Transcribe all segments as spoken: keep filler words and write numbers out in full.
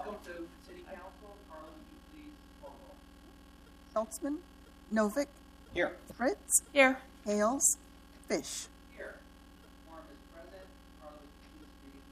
Welcome to City Council. Carla, would you please roll call? Schultzman, Novick, Here. Fritz, Here. Hales, Fish. Here. Quorum is present. Carla, would you please read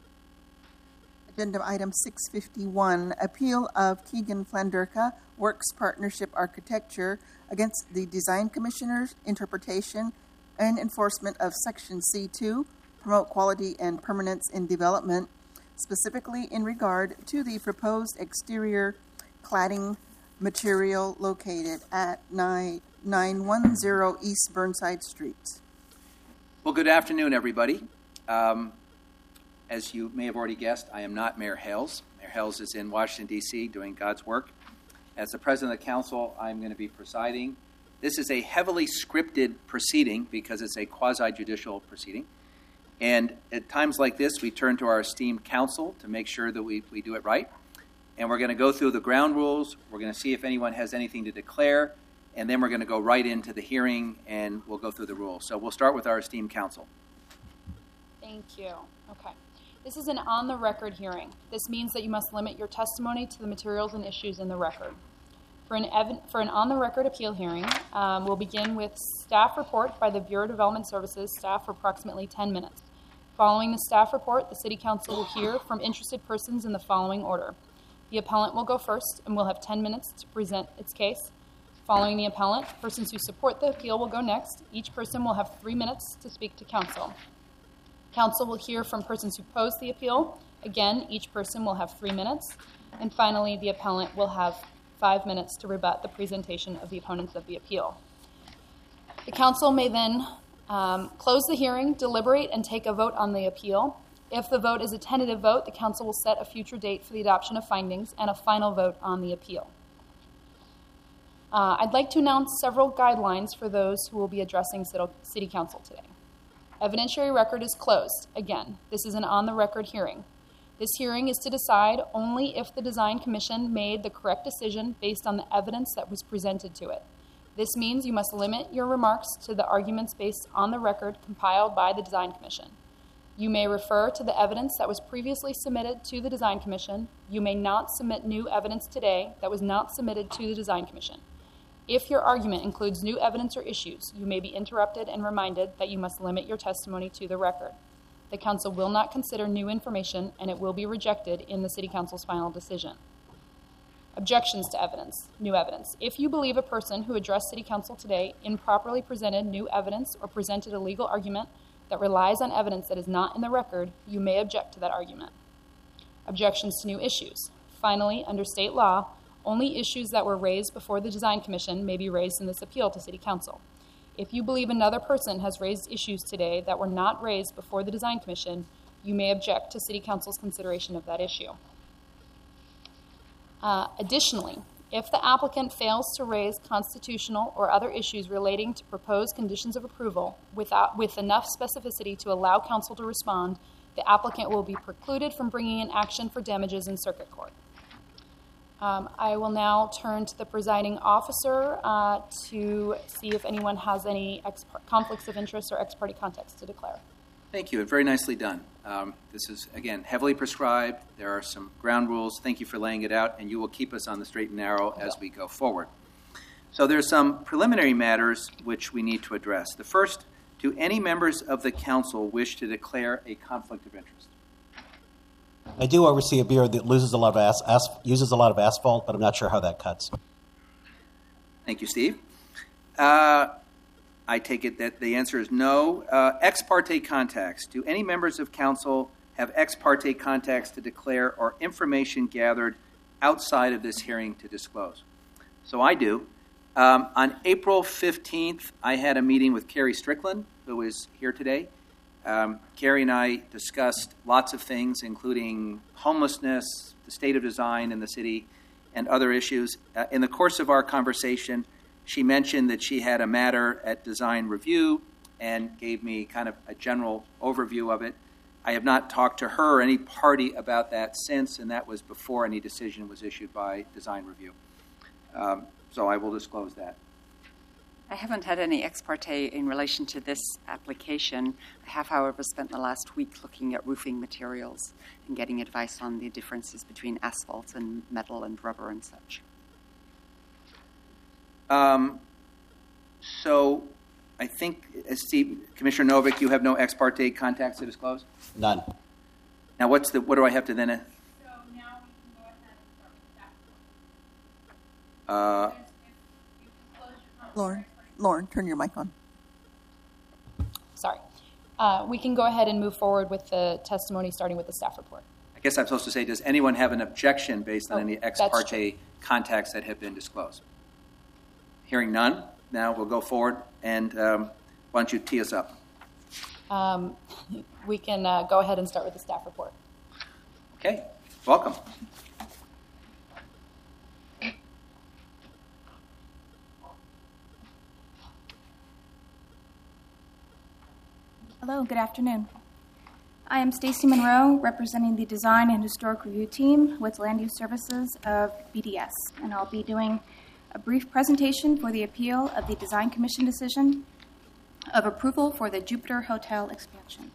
the Agenda item six fifty-one, appeal of Keegan Flanderka, Works Partnership Architecture against the Design Commissioner's interpretation and enforcement of Section C two, promote quality and permanence in development, specifically in regard to the proposed exterior cladding material located at nine one zero East Burnside Street. Well, good afternoon, everybody. Um, as you may have already guessed, I am not Mayor Hales. Mayor Hales is in Washington, D C doing God's work. As the President of the Council, I'm going to be presiding. This is a heavily scripted proceeding because it's a quasi-judicial proceeding. And at times like this, we turn to our esteemed counsel to make sure that we, we do it right. And we're going to go through the ground rules. We're going to see if anyone has anything to declare. And then we're going to go right into the hearing, and we'll go through the rules. So we'll start with our esteemed counsel. Thank you. Okay. This is an on-the-record hearing. This means that you must limit your testimony to the materials and issues in the record. For an, ev- for an on-the-record appeal hearing, um, we'll begin with staff report by the Bureau of Development Services staff for approximately ten minutes. Following the staff report, the City Council will hear from interested persons in the following order. The appellant will go first and will have ten minutes to present its case. Following the appellant, persons who support the appeal will go next. Each person will have three minutes to speak to counsel. Counsel will hear from persons who pose the appeal. Again, each person will have three minutes. And finally, the appellant will have five minutes to rebut the presentation of the opponents of the appeal. The council may then um, close the hearing, deliberate, and take a vote on the appeal. If the vote is a tentative vote, the council will set a future date for the adoption of findings and a final vote on the appeal. Uh, I'd like to announce several guidelines for those who will be addressing City Council today. Evidentiary record is closed. Again, this is an on-the-record hearing. This hearing is to decide only if the Design Commission made the correct decision based on the evidence that was presented to it. This means you must limit your remarks to the arguments based on the record compiled by the Design Commission. You may refer to the evidence that was previously submitted to the Design Commission. You may not submit new evidence today that was not submitted to the Design Commission. If your argument includes new evidence or issues, you may be interrupted and reminded that you must limit your testimony to the record. The council will not consider new information, and it will be rejected in the City Council's final decision. Objections to evidence, new evidence. If you believe a person who addressed City Council today improperly presented new evidence or presented a legal argument that relies on evidence that is not in the record, you may object to that argument. Objections to new issues. Finally, under state law, only issues that were raised before the Design Commission may be raised in this appeal to City Council. If you believe another person has raised issues today that were not raised before the Design Commission, you may object to City Council's consideration of that issue. Uh, additionally, if the applicant fails to raise constitutional or other issues relating to proposed conditions of approval without, with enough specificity to allow council to respond, the applicant will be precluded from bringing an action for damages in circuit court. Um, I will now turn to the presiding officer uh, to see if anyone has any ex- conflicts of interest or ex parte context to declare. Thank you, and very nicely done. Um, this is, again, heavily prescribed. There are some ground rules. Thank you for laying it out, and you will keep us on the straight and narrow as we go forward. So there's some preliminary matters which we need to address. The first, do any members of the council wish to declare a conflict of interest? I do oversee a bureau that loses a lot of as- as- uses a lot of asphalt, but I'm not sure how that cuts. Thank you, Steve. Uh, I take it that the answer is no. Uh, ex parte contacts. Do any members of council have ex parte contacts to declare or information gathered outside of this hearing to disclose? So I do. Um, on April fifteenth, I had a meeting with Carrie Strickland, who is here today. Um, Carrie and I discussed lots of things, including homelessness, the state of design in the city, and other issues. Uh, in the course of our conversation, she mentioned that she had a matter at design review and gave me kind of a general overview of it. I have not talked to her or any party about that since, and that was before any decision was issued by design review. Um, so I will disclose that. I haven't had any ex parte in relation to this application. I have, however, spent the last week looking at roofing materials and getting advice on the differences between asphalt and metal and rubber and such. Um, so I think, uh, Steve, Commissioner Novick, you have no ex parte contacts to disclose? None. Now, what's the, what do I have to then? Uh, So now we can go ahead and start with that. uh, Lauren, Lauren, turn your mic on. Sorry. Uh, we can go ahead and move forward with the testimony, starting with the staff report. I guess I'm supposed to say, does anyone have an objection based on Oh, any ex that's parte contacts that have been disclosed? Hearing none, now we'll go forward, and um, why don't you tee us up? Um, we can uh, go ahead and start with the staff report. Okay, welcome. Hello, good afternoon. I am Stacy Monroe, representing the Design and Historic Review Team with Land Use Services of B D S, and I'll be doing a brief presentation for the appeal of the Design Commission decision of approval for the Jupiter Hotel expansion.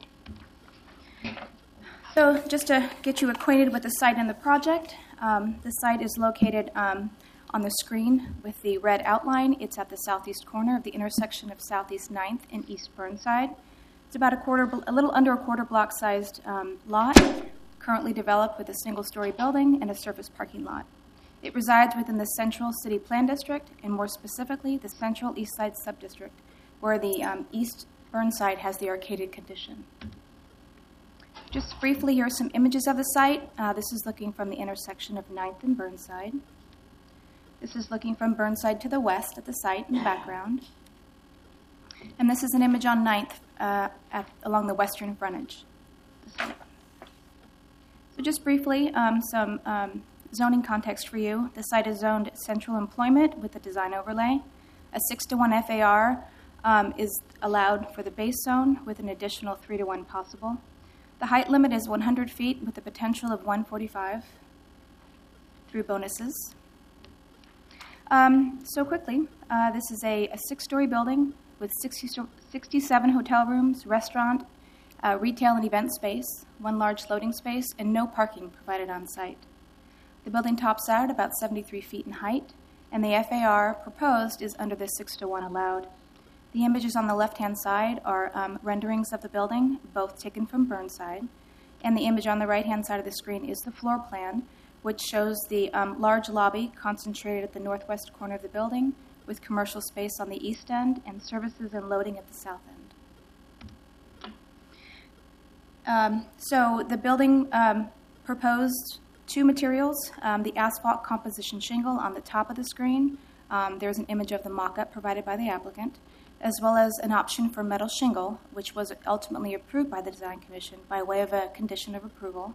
So just to get you acquainted with the site and the project, um, the site is located um, on the screen with the red outline. It's at the southeast corner of the intersection of Southeast ninth and East Burnside. It's about a quarter, a little under a quarter block-sized um, lot, currently developed with a single-story building and a surface parking lot. It resides within the Central City Plan District, and more specifically, the Central East Side Subdistrict, where the um, East Burnside has the arcaded condition. Just briefly, here are some images of the site. Uh, this is looking from the intersection of ninth and Burnside. This is looking from Burnside to the west at the site in the background. And this is an image on ninth uh, at, along the western frontage. So just briefly, um, some um, zoning context for you. The site is zoned central employment with a design overlay. A six to one F A R um, is allowed for the base zone with an additional three to one possible. The height limit is one hundred feet with the potential of one forty-five through bonuses. Um, so quickly, uh, this is a, a six-story building with sixty, sixty-seven hotel rooms, restaurant, uh, retail and event space, one large loading space, and no parking provided on site. The building tops out about seventy-three feet in height, and the F A R proposed is under the six to one allowed. The images on the left-hand side are um, renderings of the building, both taken from Burnside, and the image on the right-hand side of the screen is the floor plan, which shows the um, large lobby concentrated at the northwest corner of the building, with commercial space on the east end and services and loading at the south end. Um, so the building um, proposed two materials, um, the asphalt composition shingle on the top of the screen. Um, there's an image of the mock-up provided by the applicant, as well as an option for metal shingle, which was ultimately approved by the Design Commission by way of a condition of approval.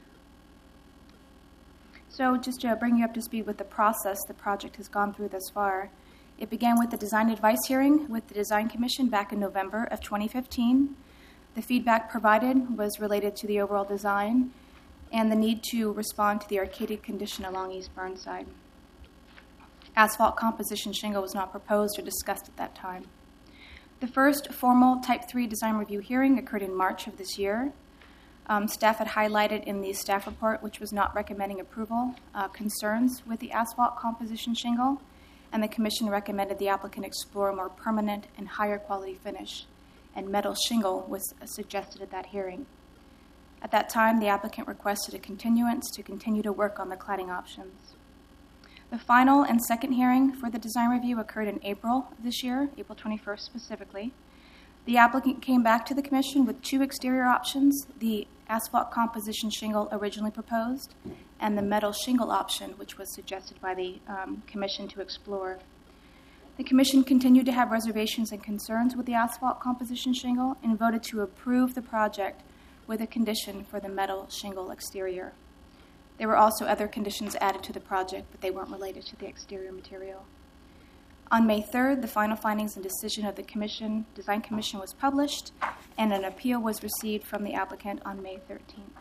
So just to bring you up to speed with the process the project has gone through thus far, it began with the design advice hearing with the Design Commission back in November of twenty fifteen. The feedback provided was related to the overall design and the need to respond to the arcaded condition along East Burnside. Asphalt composition shingle was not proposed or discussed at that time. The first formal Type three design review hearing occurred in March of this year. Um, staff had highlighted in the staff report, which was not recommending approval, uh, concerns with the asphalt composition shingle, and the Commission recommended the applicant explore a more permanent and higher quality finish, and metal shingle was uh, suggested at that hearing. At that time, the applicant requested a continuance to continue to work on the cladding options. The final and second hearing for the design review occurred in April of this year, April twenty-first specifically. The applicant came back to the Commission with two exterior options, the asphalt composition shingle originally proposed and the metal shingle option, which was suggested by the um, Commission to explore. The Commission continued to have reservations and concerns with the asphalt composition shingle and voted to approve the project with a condition for the metal shingle exterior. There were also other conditions added to the project, but they weren't related to the exterior material. On May third, the final findings and decision of the Commission, Design Commission was published, and an appeal was received from the applicant on May thirteenth.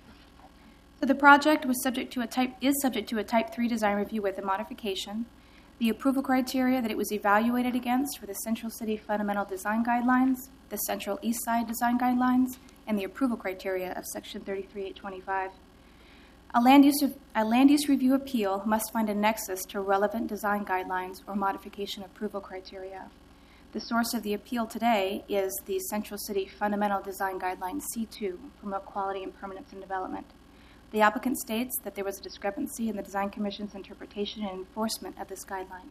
So the project was subject to a type, is subject to a Type three design review with a modification. The approval criteria that it was evaluated against were the Central City Fundamental Design Guidelines, the Central East Side Design Guidelines, and the approval criteria of Section thirty-three eight twenty-five. A land use, a land use review appeal must find a nexus to relevant design guidelines or modification approval criteria. The source of the appeal today is the Central City Fundamental Design Guidelines C two, Promote Quality and Permanence in Development. The applicant states that there was a discrepancy in the Design Commission's interpretation and enforcement of this guideline.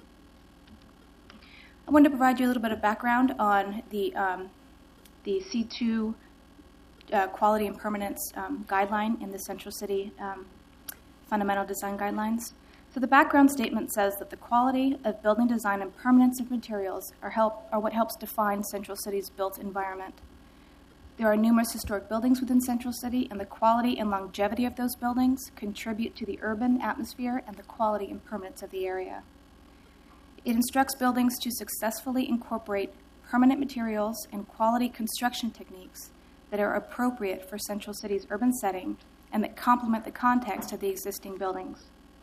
I wanted to provide you a little bit of background on the, um, the C two uh, Quality and Permanence um, guideline in the Central City um, Fundamental Design Guidelines. So the background statement says that the quality of building design and permanence of materials are, help, are what helps define Central City's built environment. There are numerous historic buildings within Central City, and the quality and longevity of those buildings contribute to the urban atmosphere and the quality and permanence of the area. It instructs buildings to successfully incorporate permanent materials and quality construction techniques that are appropriate for Central City's urban setting and that complement the context of the existing buildings.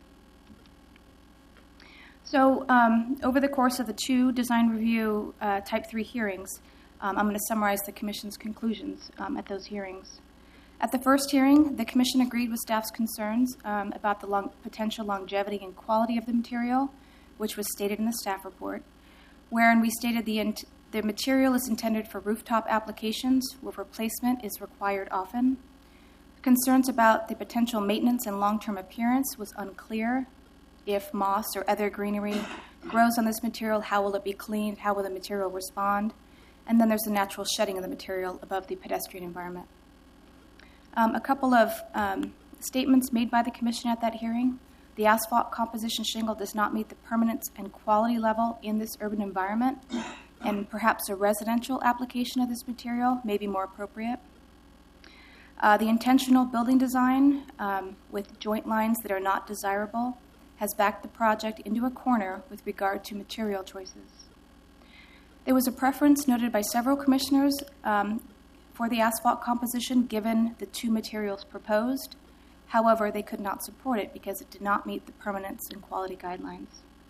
So um, over the course of the two design review uh, type three hearings, um, I'm going to summarize the Commission's conclusions um, at those hearings. At the first hearing, the Commission agreed with staff's concerns um, about the long, potential longevity and quality of the material, which was stated in the staff report, wherein we stated the, int- the material is intended for rooftop applications where replacement is required often. Concerns about the potential maintenance and long-term appearance was unclear. If moss or other greenery grows on this material, how will it be cleaned? How will the material respond? And then there's the natural shedding of the material above the pedestrian environment. Um, a couple of um, statements made by the Commission at that hearing. The asphalt composition shingle does not meet the permanence and quality level in this urban environment, and perhaps a residential application of this material may be more appropriate. Uh, the intentional building design um, with joint lines that are not desirable has backed the project into a corner with regard to material choices. There was a preference noted by several commissioners um, for the asphalt composition given the two materials proposed. However, they could not support it because it did not meet the permanence and quality guidelines.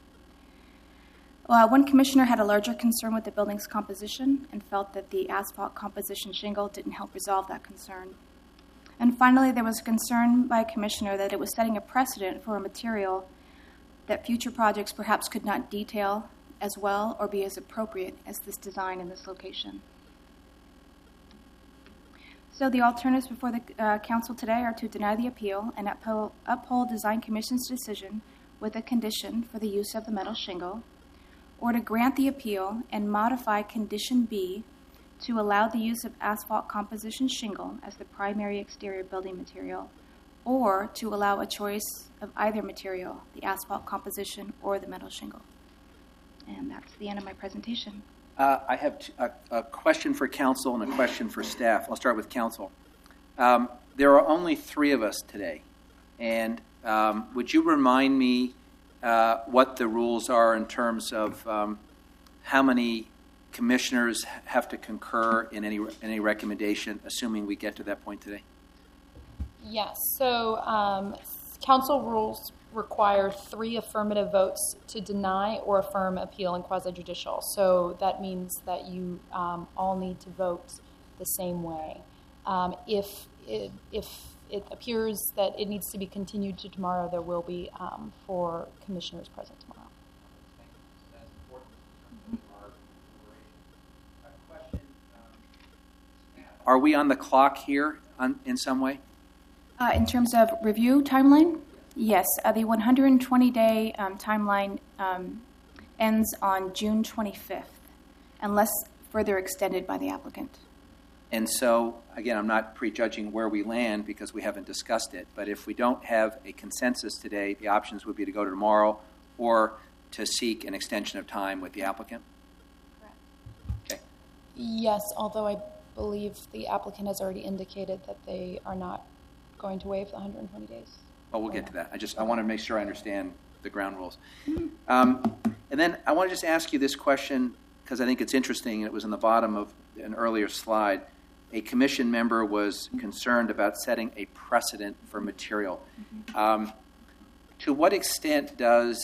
Uh, one commissioner had a larger concern with the building's composition and felt that the asphalt composition shingle didn't help resolve that concern. And finally, there was concern by a commissioner that it was setting a precedent for a material that future projects perhaps could not detail as well or be as appropriate as this design in this location. So the alternatives before the uh, Council today are to deny the appeal and uphold, uphold Design Commission's decision with a condition for the use of the metal shingle, or to grant the appeal and modify Condition B to allow the use of asphalt composition shingle as the primary exterior building material, or to allow a choice of either material, the asphalt composition or the metal shingle. And that's the end of my presentation. Uh, I have t- a, a question for council and a question for staff. I'll start with council. Um, there are only three of us today, and um, would you remind me uh, what the rules are in terms of um, how many commissioners have to concur in any any recommendation, assuming we get to that point today? Yes. So um, council rules require three affirmative votes to deny or affirm appeal in quasi-judicial. So that means that you um, all need to vote the same way. Um, if it, if it appears that it needs to be continued to tomorrow, there will be um, four commissioners present tomorrow. Are we on the clock here on, in some way? Uh, in terms of review timeline, yes. Uh, the one hundred twenty day um, timeline um, ends on June twenty-fifth, unless further extended by the applicant. And so, again, I'm not prejudging where we land because we haven't discussed it, but if we don't have a consensus today, the options would be to go to tomorrow or to seek an extension of time with the applicant? Correct. Okay. Yes, although I believe the applicant has already indicated that they are not going to waive the one hundred twenty days. Well, we'll get to that. I just I want to make sure I understand the ground rules. Um, and then I want to just ask you this question because I think it's interesting, and it was in the bottom of an earlier slide. A commission member was concerned about setting a precedent for material. Mm-hmm. Um, to what extent does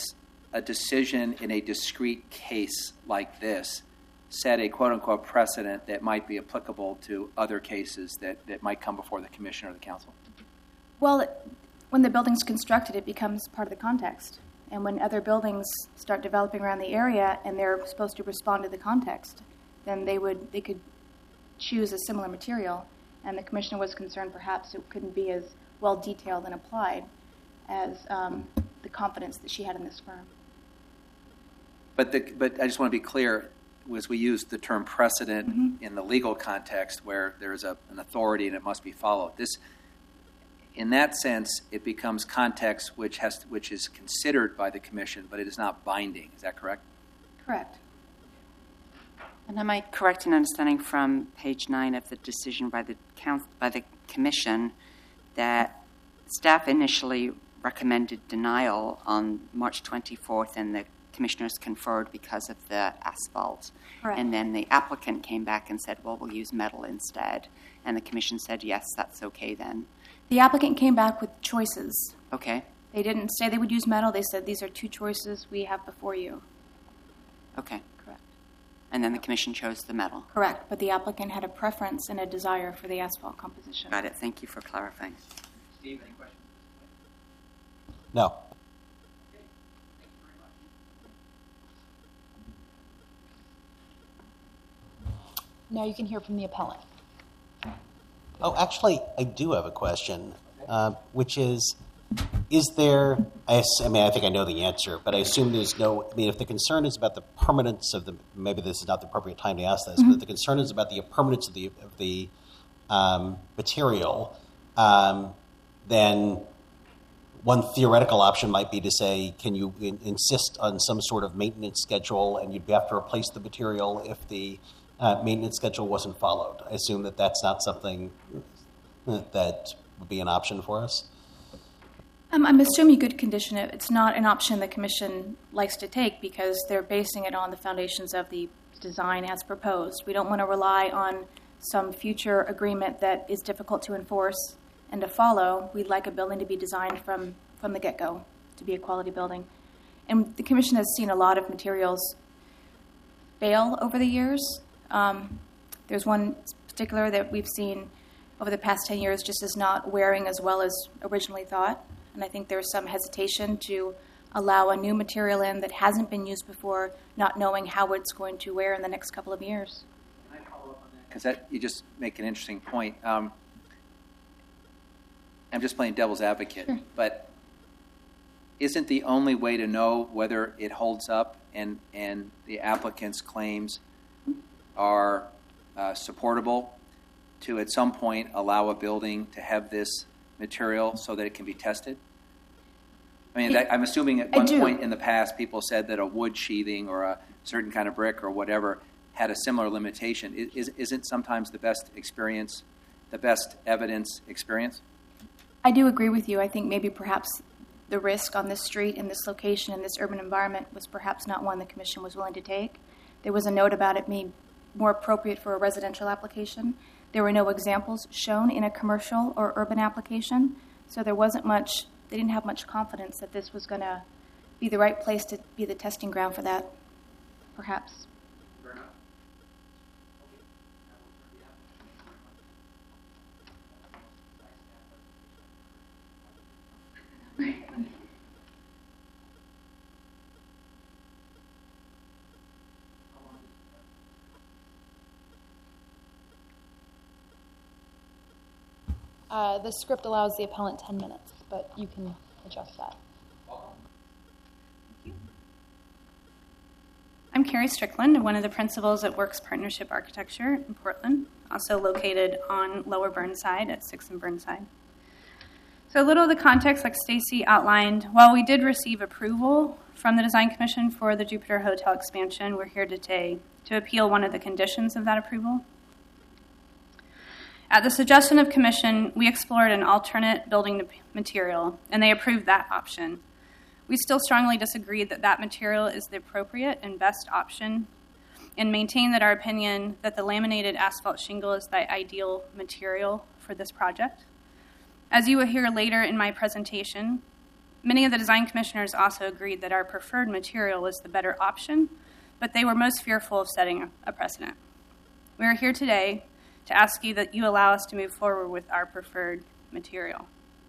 a decision in a discrete case like this set a quote-unquote precedent that might be applicable to other cases that, that might come before the commission or the council? Well, when the building's constructed, it becomes part of the context. And when other buildings start developing around the area and they're supposed to respond to the context, then they would they could choose a similar material. And the commissioner was concerned perhaps it couldn't be as well detailed and applied as um, the confidence that she had in this firm. But the, but I just want to be clear, was we use the term precedent Mm-hmm. in the legal context where there's a, an authority and it must be followed. This, in that sense, it becomes context which has to, which is considered by the commission, but it is not binding. Is that correct? Correct. And am I correct in understanding from page nine of the decision by the council, by the commission that staff initially recommended denial on March twenty-fourth and the commissioners conferred because of the asphalt? Correct. And then the applicant came back and said, well, we'll use metal instead. And the commission said, yes, that's okay then. The applicant came back with choices. Okay. They didn't say they would use metal. They said, these are two choices we have before you. Okay. Correct. And then the commission chose the metal. Correct. But the applicant had a preference and a desire for the asphalt composition. Got it. Thank you for clarifying. Steve, any questions? No. Now you can hear from the appellant. Oh, actually, I do have a question, uh, which is, is there, I, ass- I mean, I think I know the answer, but I assume there's no, I mean, if the concern is about the permanence of the, maybe this is not the appropriate time to ask this, Mm-hmm. but if the concern is about the permanence of the, of the um, material, um, then one theoretical option might be to say, can you in, insist on some sort of maintenance schedule, and you'd have to replace the material if the uh, maintenance schedule wasn't followed. I assume that that's not something that would be an option for us. Um, I'm assuming you could condition it. It's not an option the commission likes to take because they're basing it on the foundations of the design as proposed. We don't want to rely on some future agreement that is difficult to enforce and to follow. We'd like a building to be designed from, from the get-go to be a quality building. And the commission has seen a lot of materials fail over the years. Um, there's one particular that we've seen over the past ten years just is not wearing as well as originally thought. And I think there's some hesitation to allow a new material in that hasn't been used before, not knowing how it's going to wear in the next couple of years. Can I follow up on that? Because that, you just make an interesting point. Um, I'm just playing devil's advocate, Sure. but isn't the only way to know whether it holds up and, and the applicant's claims are uh, supportable to at some point allow a building to have this material so that it can be tested? I mean, that, I'm assuming at I one do. point in the past people said that a wood sheathing or a certain kind of brick or whatever had a similar limitation. Is, isn't sometimes the best experience, the best evidence experience? I do agree with you. I think maybe perhaps the risk on this street, in this location, in this urban environment was perhaps not one the commission was willing to take. There was a note about it being more appropriate for a residential application. There were no examples shown in a commercial or urban application, so there wasn't much, they didn't have much confidence that this was going to be the right place to be the testing ground for that, perhaps. Fair enough. Uh, the script allows the appellant ten minutes, but you can adjust that. I'm Carrie Strickland, one of the principals at Works Partnership Architecture in Portland, also located on Lower Burnside at sixth and Burnside. So a little of the context, like Stacy outlined, while we did receive approval from the Design Commission for the Jupiter Hotel expansion, we're here today to appeal one of the conditions of that approval. At the suggestion of Commission, we explored an alternate building material, and they approved that option. We still strongly disagree that that material is the appropriate and best option, and maintain that our opinion that the laminated asphalt shingle is the ideal material for this project. As you will hear later in my presentation, Many of the design commissioners also agreed that our preferred material was the better option, but they were most fearful of setting a precedent. We are here today to ask you that you allow us to move forward with our preferred material.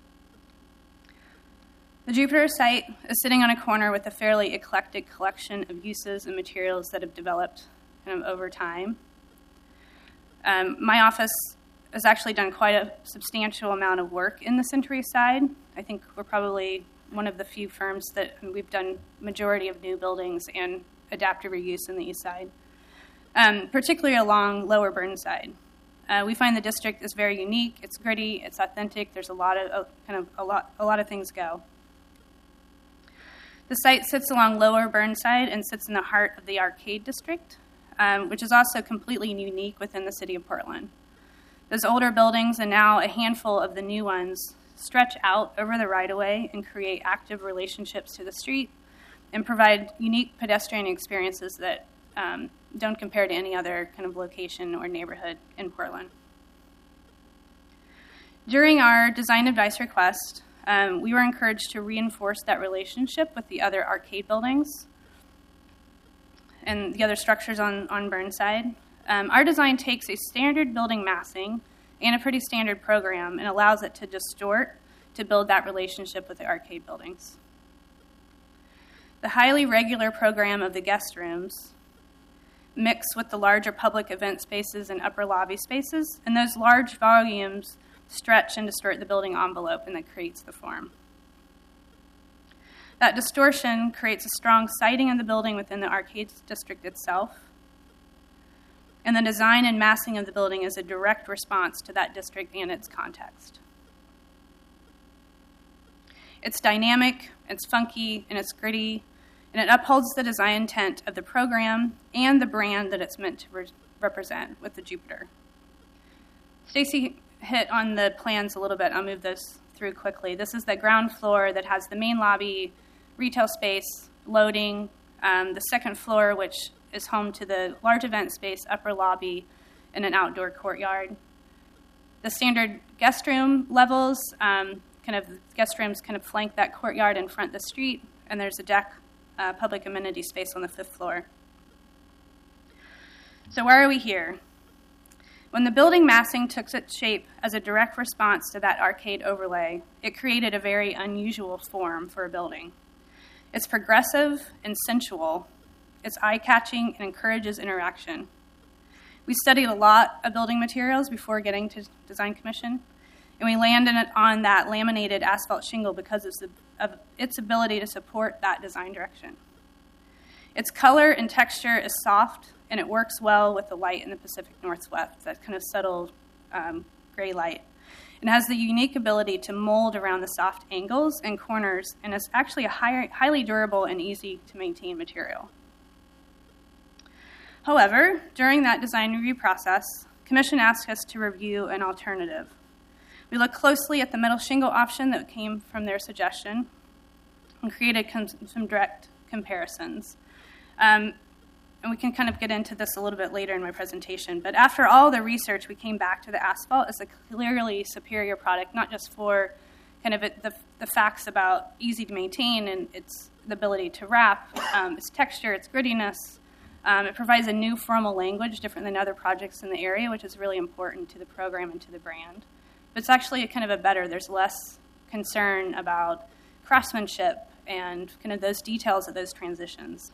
The Jupiter site is sitting on a corner with a fairly eclectic collection of uses and materials that have developed kind of over time. Um, my office has actually done quite a substantial amount of work in the Century side. I think we're probably one of the few firms that we've done majority of new buildings and adaptive reuse in the east side, um, particularly along Lower Burnside. Uh, we find the district is very unique. It's gritty. It's authentic. There's a lot of uh, kind of a lot a lot of things go. The site sits along Lower Burnside and sits in the heart of the Arcade District, um, which is also completely unique within the city of Portland. Those older buildings and now a handful of the new ones stretch out over the right-of-way and create active relationships to the street and provide unique pedestrian experiences that um, don't compare to any other kind of location or neighborhood in Portland. During our design advice request, um, we were encouraged to reinforce that relationship with the other arcade buildings and the other structures on, on Burnside. Um, our design takes a standard building massing and a pretty standard program and allows it to distort to build that relationship with the arcade buildings. The highly regular program of the guest rooms mix with the larger public event spaces and upper lobby spaces, and those large volumes stretch and distort the building envelope, and that creates the form. That distortion creates a strong siting of the building within the arcades district itself, and the design and massing of the building is a direct response to that district and its context. It's dynamic, it's funky, and it's gritty, and it upholds the design intent of the program and the brand that it's meant to re- represent with the Jupiter. Stacy hit on the plans a little bit. I'll move this through quickly. This is the ground floor that has the main lobby, retail space, loading, um, the second floor, which is home to the large event space, upper lobby, and an outdoor courtyard. The standard guest room levels, um, kind of guest rooms kind of flank that courtyard and front the street, and there's a deck, uh, public amenity space on the fifth floor. So why are we here? When the building massing took its shape as a direct response to that arcade overlay, it created a very unusual form for a building. It's progressive and sensual. It's eye-catching and encourages interaction. We studied a lot of building materials before getting to design commission, and we landed on that laminated asphalt shingle because of, the, of its ability to support that design direction. Its color and texture is soft, and it works well with the light in the Pacific Northwest, that kind of subtle um, gray light. It has the unique ability to mold around the soft angles and corners, and it's actually a high, highly durable and easy to maintain material. However, during that design review process, Commission asked us to review an alternative. We looked closely at the metal shingle option that came from their suggestion and created com- some direct comparisons. Um, and we can kind of get into this a little bit later in my presentation. But after all the research, we came back to the asphalt as a clearly superior product, not just for kind of it, the, the facts about easy to maintain and its the ability to wrap, um, its texture, its grittiness. Um, it provides a new formal language different than other projects in the area, which is really important to the program and to the brand. But it's actually a kind of a better, there's less concern about craftsmanship and kind of those details of those transitions.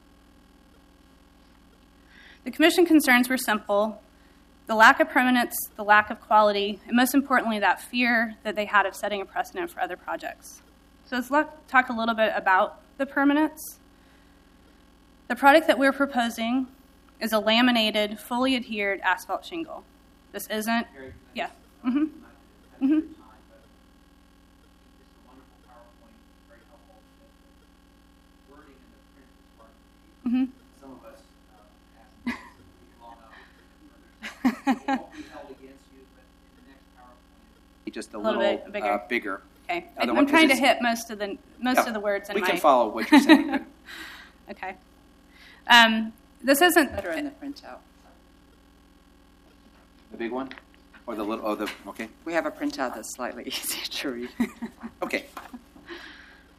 The commission concerns were simple: the lack of permanence, the lack of quality, and most importantly, that fear that they had of setting a precedent for other projects. So let's look, talk a little bit about the permanence. The product that we're proposing is a laminated, fully adhered asphalt shingle. This isn't, yeah. Mm-hmm. Mm-hmm. Mm-hmm. Some of us uh, asked long enough. It won't be held against you, but in the next PowerPoint, just a, a little, little bit bigger. Uh, bigger. Okay, I, I'm trying to hit most of the most yeah, of the words. In we my... can follow what you're saying. Okay. Um, this isn't better in the printout. The big one, or the little? Oh, the okay. We have a printout that's slightly easier to read. Okay.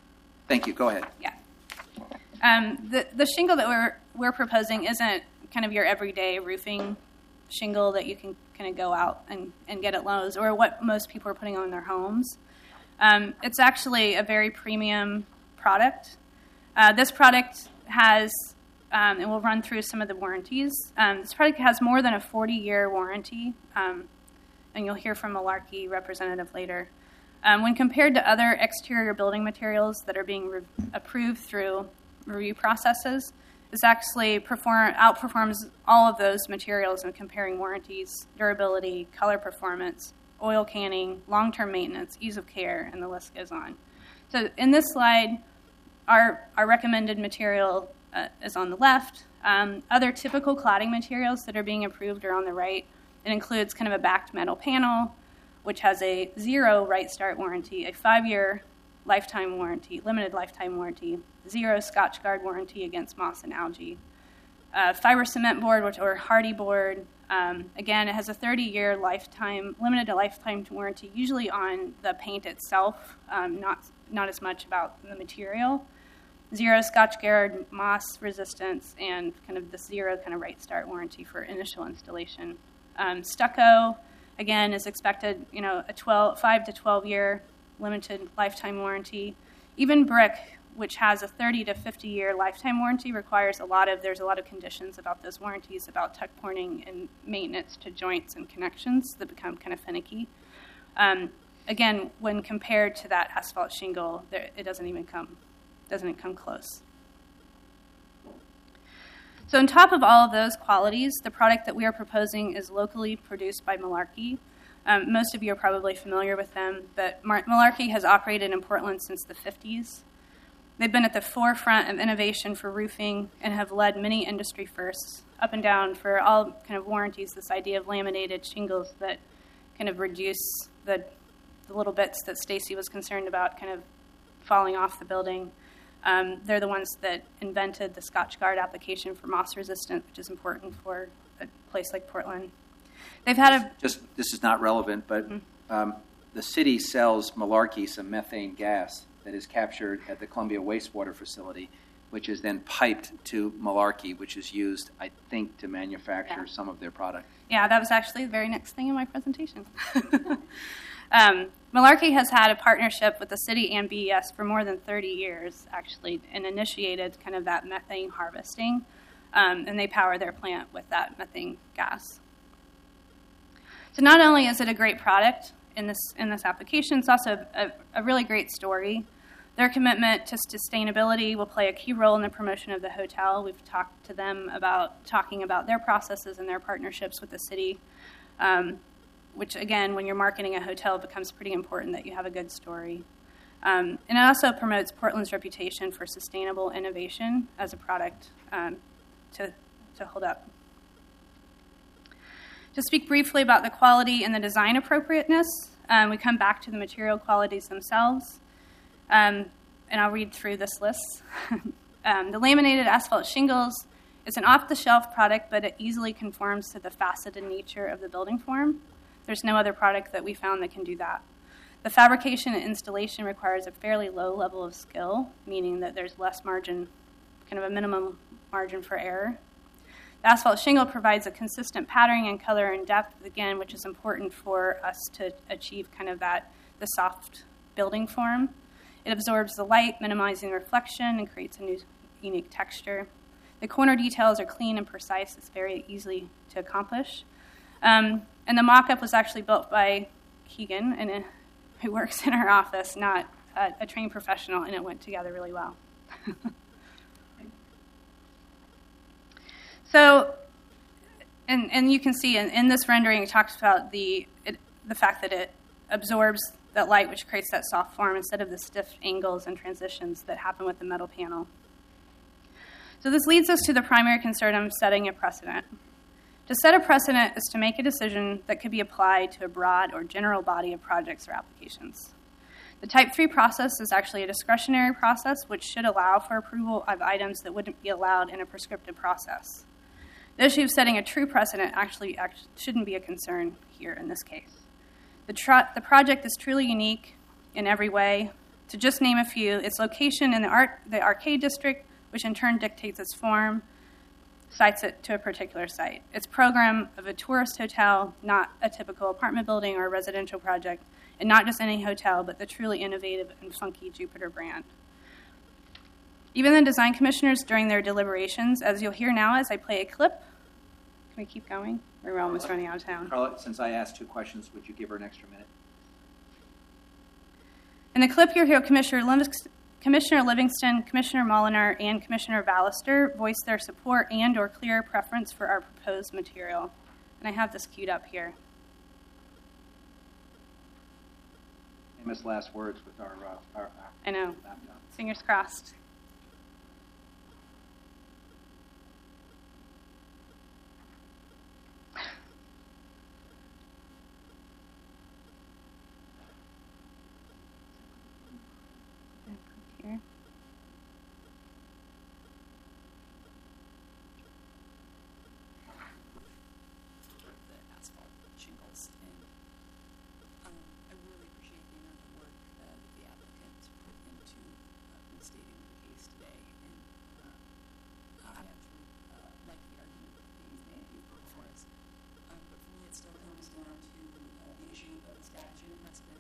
Thank you. Go ahead. Yeah. Um, the, the shingle that we're, we're proposing isn't kind of your everyday roofing shingle that you can kind of go out and, and get at Lowe's, or what most people are putting on their homes. Um, it's actually a very premium product. Uh, this product has, um, and we'll run through some of the warranties. Um, this product has more than a forty-year warranty, um, and you'll hear from Malarkey representative later. Um, when compared to other exterior building materials that are being re- approved through review processes, this actually perform, outperforms all of those materials in comparing warranties, durability, color performance, oil canning, long-term maintenance, ease of care, and the list goes on. So in this slide, our, our recommended material uh, is on the left. Um, other typical cladding materials that are being approved are on the right. It includes kind of a backed metal panel, which has a zero right start warranty, a five-year lifetime warranty, limited lifetime warranty, zero Scotchgard warranty against moss and algae. Uh, fiber cement board, which or hardy board. Um, again, it has a thirty-year lifetime, limited lifetime warranty, usually on the paint itself, um, not not as much about the material. Zero Scotchgard moss resistance, and kind of the zero kind of right start warranty for initial installation. Um, stucco, again, is expected, you know, a twelve, five to twelve year limited lifetime warranty. Even brick, which has a thirty to fifty year lifetime warranty, requires a lot of, there's a lot of conditions about those warranties, about tuck pointing and maintenance to joints and connections that become kind of finicky. Um, again, when compared to that asphalt shingle, there, it doesn't even come, doesn't come close. So on top of all of those qualities, the product that we are proposing is locally produced by Malarkey. Um, most of you are probably familiar with them, but Mar- Malarkey has operated in Portland since the fifties. They've been at the forefront of innovation for roofing and have led many industry firsts, up and down for all kind of warranties, this idea of laminated shingles that kind of reduce the, the little bits that Stacy was concerned about kind of falling off the building. Um, they're the ones that invented the Scotchgard application for moss resistant, which is important for a place like Portland. They've had a... Just, this is not relevant, but mm-hmm. um, the city sells Malarkey some methane gas that is captured at the Columbia Wastewater Facility, which is then piped to Malarkey, which is used, I think, to manufacture yeah. some of their product. Yeah, that was actually the very next thing in my presentation. um, Malarkey has had a partnership with the city and B E S for more than thirty years, actually, and initiated kind of that methane harvesting, um, and they power their plant with that methane gas. So not only is it a great product in this in this application, it's also a, a really great story. Their commitment to sustainability will play a key role in the promotion of the hotel. We've talked to them about talking about their processes and their partnerships with the city, um, which, again, when you're marketing a hotel, it becomes pretty important that you have a good story. Um, and it also promotes Portland's reputation for sustainable innovation as a product um, to, to hold up. To speak briefly about the quality and the design appropriateness, um, we come back to the material qualities themselves. Um, and I'll read through this list. um, the laminated asphalt shingles is an off-the-shelf product, but it easily conforms to the faceted nature of the building form. There's no other product that we found that can do that. The fabrication and installation requires a fairly low level of skill, meaning that there's less margin, kind of a minimum margin for error. The asphalt shingle provides a consistent patterning and color and depth, again, which is important for us to achieve kind of that, the soft building form. It absorbs the light, minimizing reflection, and creates a new, unique texture. The corner details are clean and precise. It's very easy to accomplish. Um, and the mock-up was actually built by Keegan, and uh, who works in our office, not a, a trained professional, and it went together really well. So, and and you can see in, in this rendering, it talks about the it, the fact that it absorbs that light, which creates that soft form instead of the stiff angles and transitions that happen with the metal panel. So this leads us to the primary concern of setting a precedent. To set a precedent is to make a decision that could be applied to a broad or general body of projects or applications. The Type three process is actually a discretionary process which should allow for approval of items that wouldn't be allowed in a prescriptive process. The issue of setting a true precedent actually act- shouldn't be a concern here in this case. The, tr- the project is truly unique in every way. To just name a few, its location in the, art, the arcade district, which in turn dictates its form, cites it to a particular site. Its program of a tourist hotel, not a typical apartment building or a residential project, and not just any hotel, but the truly innovative and funky Jupiter brand. Even the design commissioners during their deliberations, as you'll hear now as I play a clip. Can we keep going? We're almost running out of town. Carla, since I asked two questions, would you give her an extra minute? In the clip, you'll hear Commissioner Livingston, Commissioner Livingston, Commissioner Molinar, and Commissioner Ballister voice their support and or clear preference for our proposed material. And I have this queued up here. Famous last words with our, uh, our, our I know. laptop. Fingers crossed. Here. The asphalt shingles, and um, I really appreciate the amount of work uh, that the applicant put into uh, restating the case today, and uh, I actually uh, like the argument that he's made that you've put before us. Um, but for me, it still comes down to uh, the issue of establishing a precedent.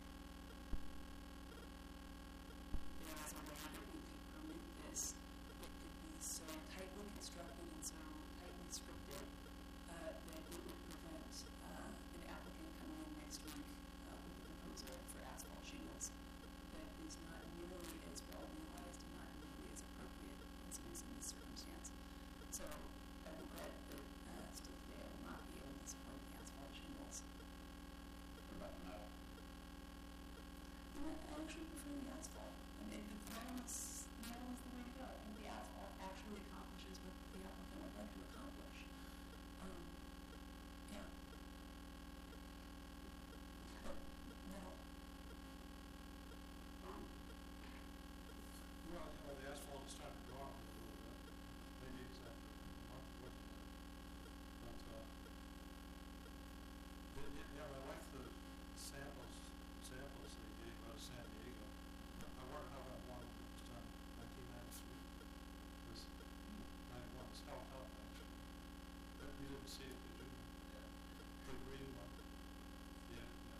There's a way that we could permit this. It could be so tightly constructed and so tightly scripted uh, that it would prevent uh, an applicant coming in next week uh, with a proposal for asphalt shingles that is not nearly as well realized and not nearly as appropriate as it is in this circumstance. So I regret that uh, still today I will not be able to support the asphalt shingles. What about the metal? I actually prefer the asphalt. I mean, the metal is, metal is the way to go. I think the asphalt actually accomplishes what the applicant would like to accomplish. Um, yeah. But metal. Um, Well, you know, the asphalt is starting to go up a little bit. Maybe exactly a month away from that. But, uh, yeah, yeah, yeah, I like the samples, samples they gave out of San Diego. I wonder how that one that was done in nineteen ninety-three was, ninety-one was held up, actually. But you didn't see it, did you? Yeah. The green one. Yeah, yeah.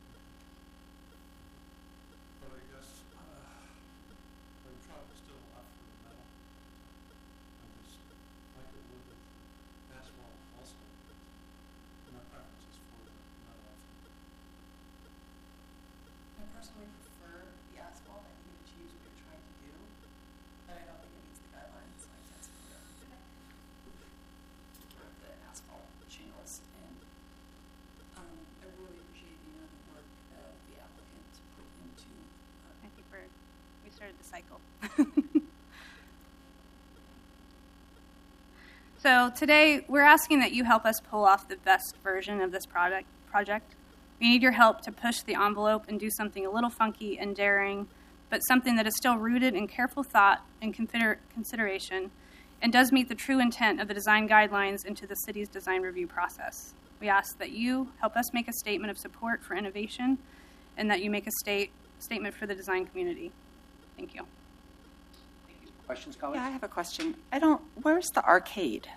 But I guess, uh, I would probably still opt for the metal. I just like it wood with the asphalt also. My preference is for the metal. I personally prefer the asphalt. I think it achieves what you're trying to do, but I don't think it meets the guidelines. Like that's clear. For the asphalt shingles, and um, I really appreciate the amount of work uh, the applicant put into. Uh, I think we're, we started the cycle. So today, we're asking that you help us pull off the best version of this product, project. We need your help to push the envelope and do something a little funky and daring, but something that is still rooted in careful thought and consider- consideration and does meet the true intent of the design guidelines into the city's design review process. We ask that you help us make a statement of support for innovation and that you make a state statement for the design community. Thank you. Thank you. Questions, colleagues? Yeah, I have a question. I don't, where's the arcade?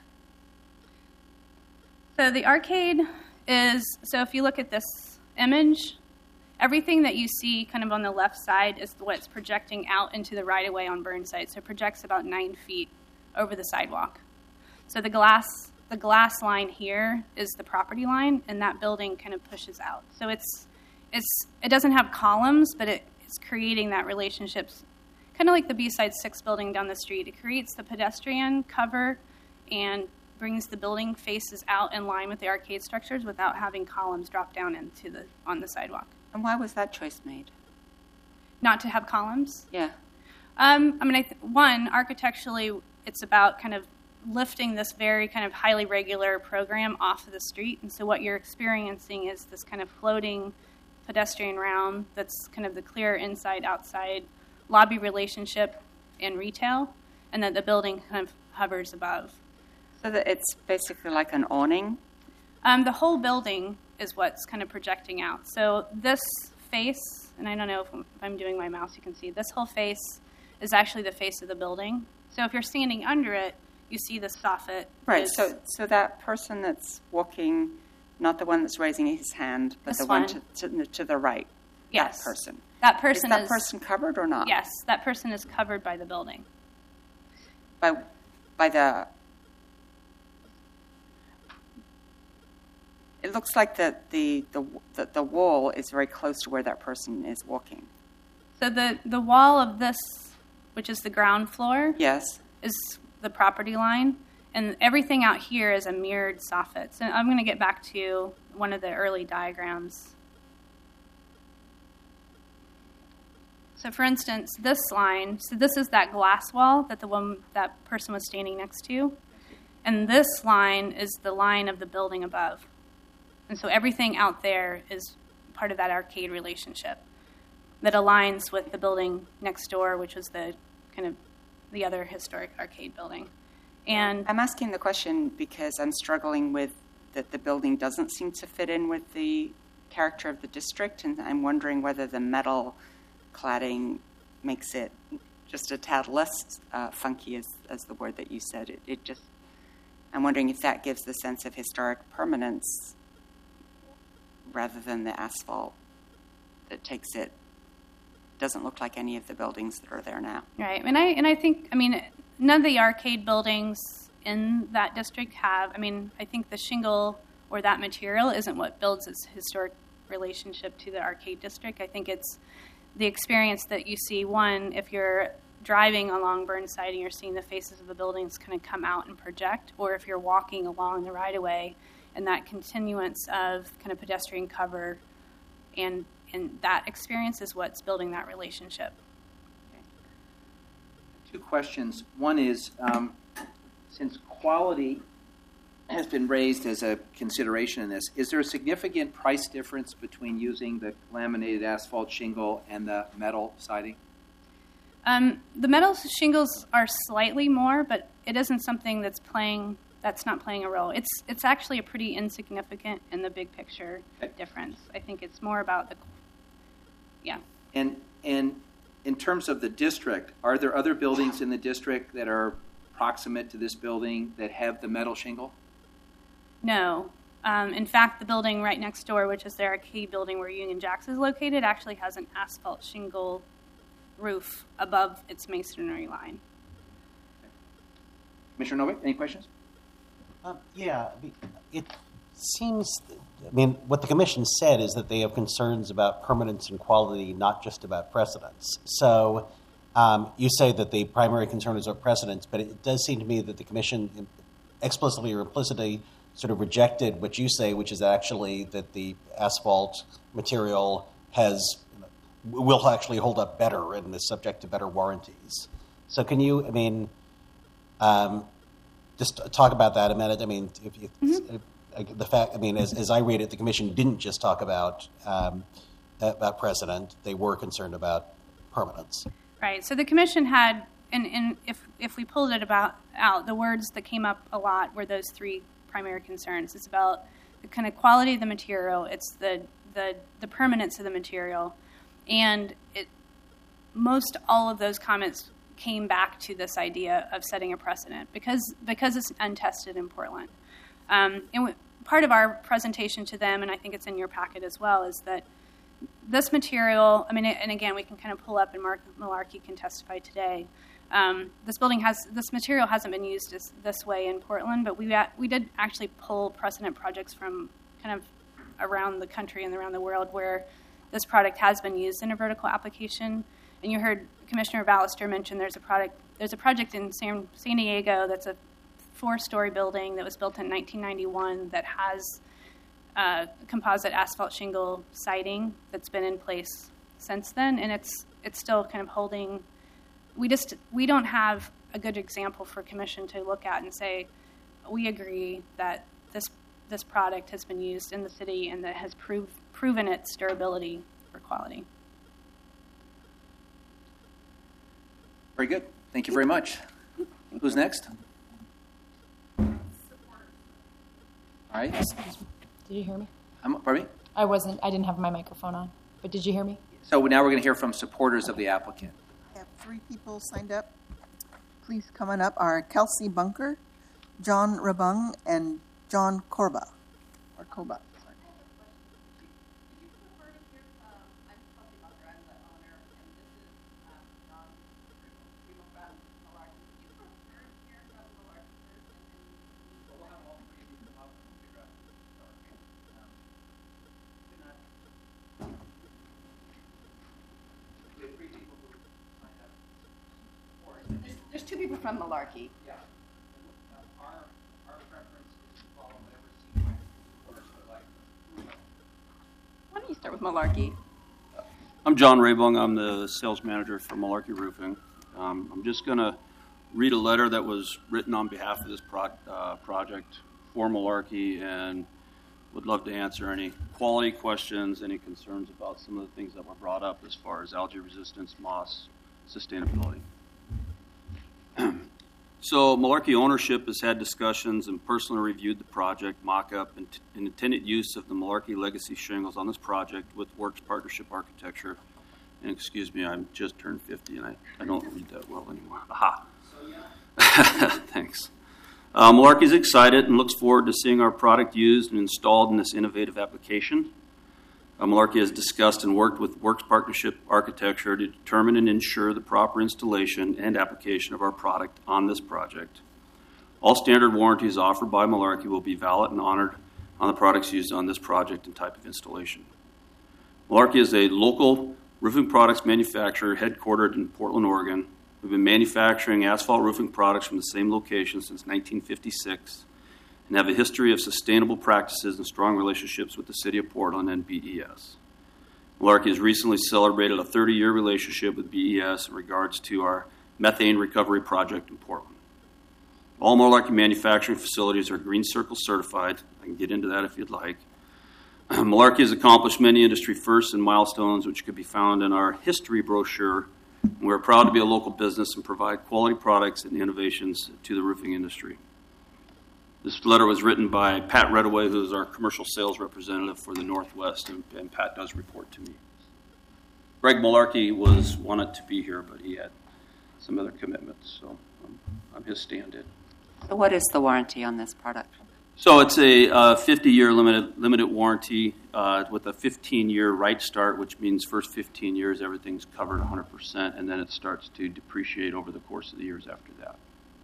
So the arcade is, so if you look at this image, everything that you see kind of on the left side is what's projecting out into the right-of-way on Burnside. So it projects about nine feet over the sidewalk. So the glass, the glass line here is the property line, and that building kind of pushes out. So it's, it's, it doesn't have columns, but it, it's creating that relationship, kind of like the B-Side six building down the street. It creates the pedestrian cover and brings the building faces out in line with the arcade structures without having columns drop down into the on the sidewalk. And why was that choice made? Not to have columns. Yeah. Um, I mean, I th- one, architecturally, it's about kind of lifting this very kind of highly regular program off of the street. And so what you're experiencing is this kind of floating pedestrian round that's kind of the clear inside-outside lobby relationship and retail, and that the building kind of hovers above. So that it's basically like an awning? Um, the whole building is what's kind of projecting out. So this face, and I don't know if, if I'm doing my mouse, you can see, this whole face is actually the face of the building. So if you're standing under it, you see the soffit. Right, is- so, so that person that's walking, not the one that's raising his hand, but This the one one. to, to, to the right, Yes. that person. That person is that is, person covered or not? yes, that person is covered by the building. By, by the, it looks like the, the, the, the, the wall is very close to where that person is walking. So the, the wall of this, which is the ground floor, Yes? is the property line, and everything out here is a mirrored soffit. So I'm going to get back to one of the early diagrams. So for instance, this line, so this is that glass wall that the one that person was standing next to, and this line is the line of the building above. And so everything out there is part of that arcade relationship that aligns with the building next door, which was the kind of the other historic arcade building. And I'm asking the question because I'm struggling with that the building doesn't seem to fit in with the character of the district, and I'm wondering whether the metal cladding makes it just a tad less uh, funky, as, as the word that you said. It, it just, I'm wondering if that gives the sense of historic permanence rather than the asphalt that takes it, doesn't look like any of the buildings that are there now. right, and I and I think I mean none of the arcade buildings in that district have. I mean, I think the shingle or that material isn't what builds its historic relationship to the arcade district. I think it's the experience that you see, one, if you're driving along Burnside and you're seeing the faces of the buildings kind of come out and project, or if you're walking along the right-of-way and that continuance of kind of pedestrian cover, and, and that experience is what's building that relationship. Two questions. One is, um, since quality has been raised as a consideration in this, is there a significant price difference between using the laminated asphalt shingle and the metal siding? Um, the metal shingles are slightly more, but it isn't something that's playing. That's not playing a role. It's it's actually a pretty insignificant in the big picture Okay. difference. I think it's more about the, yeah. And and in terms of the district, are there other buildings in the district that are proximate to this building that have the metal shingle? No. Um, in fact, the building right next door, which is the arcade building where Union Jacks is located, actually has an asphalt shingle roof above its masonry line. Commissioner Novick, any questions? Um, yeah, I mean, it seems, I mean, what the commission said is that they have concerns about permanence and quality, not just about precedence. So um, you say that the primary concern is about precedence, but it does seem to me that the commission explicitly or implicitly sort of rejected what you say, which is actually that the asphalt material has will actually hold up better and is subject to better warranties. So can you, I mean, um, just talk about that a minute? I mean, if, if, Mm-hmm. if, the fact, I mean, as, as I read it, the commission didn't just talk about um, about precedent; they were concerned about permanence. Right. So the commission had, and, and if if we pulled it about out, the words that came up a lot were those three primary concerns. It's about the kind of quality of the material. It's the the the permanence of the material, and it most all of those comments came back to this idea of setting a precedent because because it's untested in Portland. Um, and w- part of our presentation to them, and I think it's in your packet as well, is that this material, I mean, and again, we can kind of pull up, and Mark Malarkey can testify today. Um, this building has, this material hasn't been used this, this way in Portland, but we we did actually pull precedent projects from kind of around the country and around the world where this product has been used in a vertical application. And you heard Commissioner Ballister mention there's a product, there's a project in San, San Diego that's a four-story building that was built in nineteen ninety-one that has uh, composite asphalt shingle siding that's been in place since then, and it's it's still kind of holding. We just we don't have a good example for commission to look at and say we agree that this this product has been used in the city and that has proved proven its durability for quality. Very good. Thank you very much. Who's next? All right. Did you hear me? I'm, pardon me? I wasn't. I didn't have my microphone on. But did you hear me? So now we're going to hear from supporters of the applicant. We have three people signed up. Please come on up are Kelsey Bunker, John Rabung, and John Corba. Or Koba. Sorry. There's two people from Malarkey. Yeah. Our, our preference is to follow whatever supporters would like. Why don't you start with Malarkey? I'm John Rabung. I'm the sales manager for Malarkey Roofing. Um, I'm just going to read a letter that was written on behalf of this pro- uh, project for Malarkey, and would love to answer any quality questions, any concerns about some of the things that were brought up as far as algae resistance, moss, sustainability. So Malarkey ownership has had discussions and personally reviewed the project mock-up and, t- and intended use of the Malarkey legacy shingles on this project with Works Partnership Architecture. And excuse me, I'm just turned fifty and I, I don't read that well anymore. Aha. So, yeah. Thanks. Uh, Malarkey is excited and looks forward to seeing our product used and installed in this innovative application. Uh, Malarkey has discussed and worked with Works Partnership Architecture to determine and ensure the proper installation and application of our product on this project. All standard warranties offered by Malarkey will be valid and honored on the products used on this project and type of installation. Malarkey is a local roofing products manufacturer headquartered in Portland, Oregon. We've been manufacturing asphalt roofing products from the same location since nineteen fifty-six. And have a history of sustainable practices and strong relationships with the City of Portland and B E S. Malarkey has recently celebrated a thirty-year relationship with B E S in regards to our methane recovery project in Portland. All Malarkey manufacturing facilities are Green Circle certified. I can get into that if you'd like. Malarkey has accomplished many industry firsts and milestones, which could be found in our history brochure. And we're proud to be a local business and provide quality products and innovations to the roofing industry. This letter was written by Pat Redaway, who is our commercial sales representative for the Northwest, and, and Pat does report to me. Greg Malarkey was wanted to be here, but he had some other commitments, so I'm, I'm his stand-in. So what is the warranty on this product? So it's a uh, fifty-year limited limited warranty uh, with a fifteen-year right start, which means first fifteen years everything's covered one hundred percent, and then it starts to depreciate over the course of the years after that.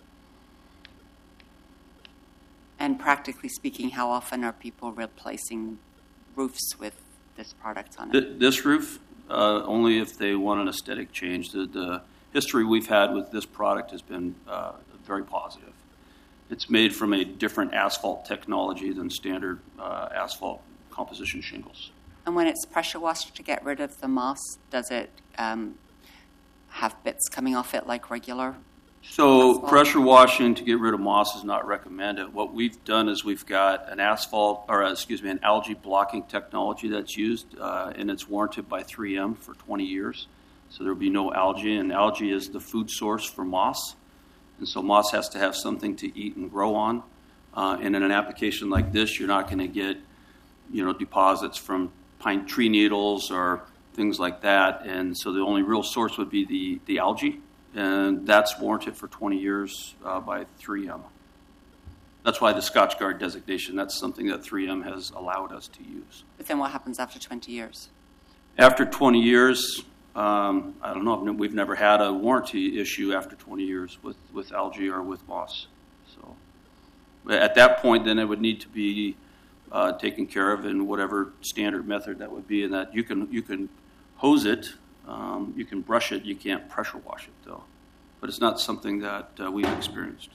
And practically speaking, how often are people replacing roofs with this product on it? Th- this roof, uh, only if they want an aesthetic change. The, the history we've had with this product has been uh, very positive. It's made from a different asphalt technology than standard uh, asphalt composition shingles. And when it's pressure washed to get rid of the moss, does it um, have bits coming off it like regular? So Asphalt. Pressure washing to get rid of moss is not recommended. What we've done is we've got an asphalt, or uh, excuse me, an algae blocking technology that's used, uh, and it's warranted by three M for twenty years. So there will be no algae, and algae is the food source for moss. And so moss has to have something to eat and grow on. Uh, and in an application like this, you're not going to get, you know, deposits from pine tree needles or things like that. And so the only real source would be the, the algae. And that's warranted for twenty years uh, by three M. That's why the Scotchgard designation, that's something that three M has allowed us to use. But then what happens after twenty years? After twenty years, um, I don't know, we've never had a warranty issue after twenty years with, with algae or with moss. So at that point, then it would need to be uh, taken care of in whatever standard method that would be, and that you can, you can hose it. Um, you can brush it. You can't pressure wash it, though. But it's not something that uh, we've experienced.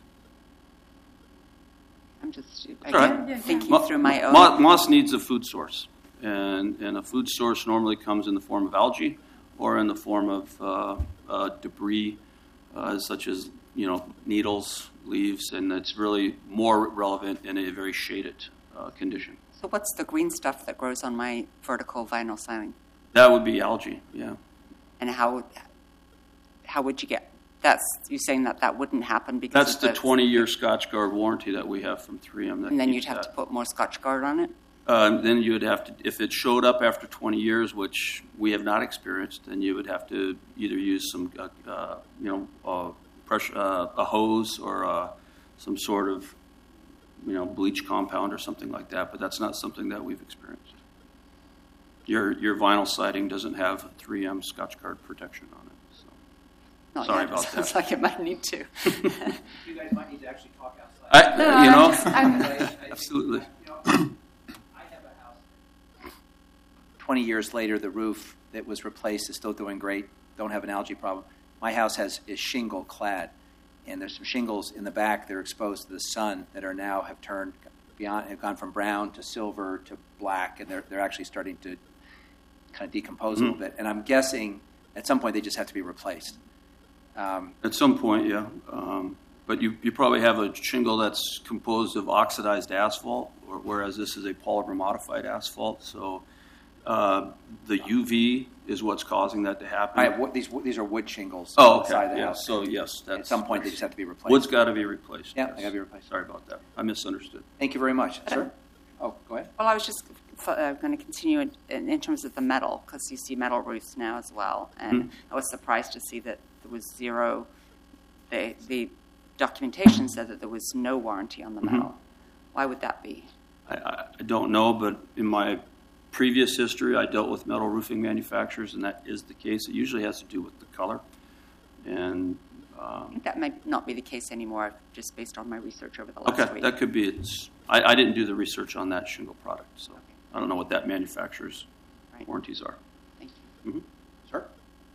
I'm just That's right. again, thinking Mo- through my own. Moss, moss needs a food source, and and a food source normally comes in the form of algae or in the form of uh, uh, debris, uh, such as you know needles, leaves, and it's really more relevant in a very shaded uh, condition. So what's the green stuff that grows on my vertical vinyl siding? That would be algae, yeah. And how how would you get? That's you saying that that wouldn't happen because That's of the twenty-year Scotchgard warranty that we have from three M. That and then keeps you'd have that. to put more Scotchgard on it. Uh, then you would have to, if it showed up after twenty years, which we have not experienced, then you would have to either use some, uh, uh, you know, uh, pressure, uh, a hose or uh, some sort of, you know, bleach compound or something like that. But that's not something that we've experienced. Your your vinyl siding doesn't have three M Scotchgard protection on it. So. Not Sorry yet. about It sounds that. like it might need to. You guys might need to actually talk outside. I, No, you I'm know, just- I'm- I- I- absolutely. You know, I have a house. twenty years later, the roof that was replaced is still doing great. Don't have an algae problem. My house has is shingle clad, and there's some shingles in the back that are exposed to the sun that are now have turned beyond, have gone from brown to silver to black, and they're they're actually starting to kind of decompose a little bit. And I'm guessing at some point they just have to be replaced. Um, At some point, yeah. Um, but you, you probably have a shingle that's composed of oxidized asphalt, or, whereas this is a polymer modified asphalt. So uh, the U V is what's causing that to happen. I have, wo- these these are wood shingles oh, inside okay. the Yeah. house. So yes, that's, At some point they just have to be replaced. wood's got to be replaced. Yeah, yes. they gotta be replaced. Sorry about that. I misunderstood. Thank you very much, sir. Oh, go ahead. Well, I was just uh, going to continue in, in, in terms of the metal, because you see metal roofs now as well. And Mhm. I was surprised to see that there was zero. The, the documentation said that there was no warranty on the Mhm. metal. Why would that be? I, I, I don't know, but in my previous history, I dealt with metal roofing manufacturers, and that is the case. It usually has to do with the color. And I um, think that might not be the case anymore, just based on my research over the last okay, week. that could be. It's, I, I didn't do the research on that shingle product, so I don't know what that manufacturer's Right. warranties are. Thank you. Mm-hmm. Sir?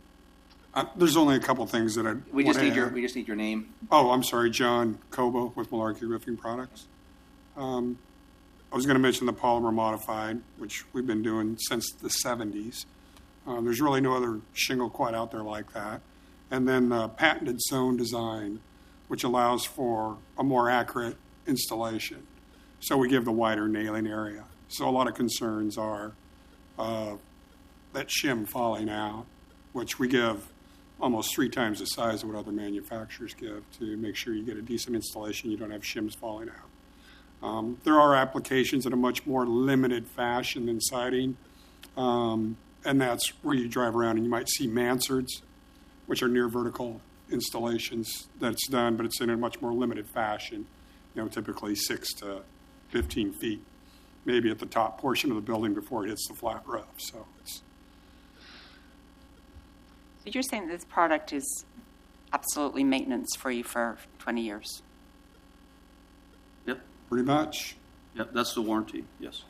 Uh, there's only a couple things that I We just want need to your add. we just need your name. Oh, I'm sorry, John Kobo with Malarkey Roofing Products. Um, I was going to mention the polymer modified, which we've been doing since the seventies. Uh, there's really no other shingle quite out there like that. And then uh, patented zone design, which allows for a more accurate installation. So we give the wider nailing area. So a lot of concerns are uh, that shim falling out, which we give almost three times the size of what other manufacturers give to make sure you get a decent installation, you don't have shims falling out. Um, there are applications in a much more limited fashion than siding, um, and that's where you drive around and you might see mansards, which are near vertical installations that's done, but it's in a much more limited fashion, you know, typically six to fifteen feet, maybe at the top portion of the building before it hits the flat roof. So it's So you're saying that this product is absolutely maintenance-free for twenty years? Yep. pretty much. Yep. That's the warranty. Yes.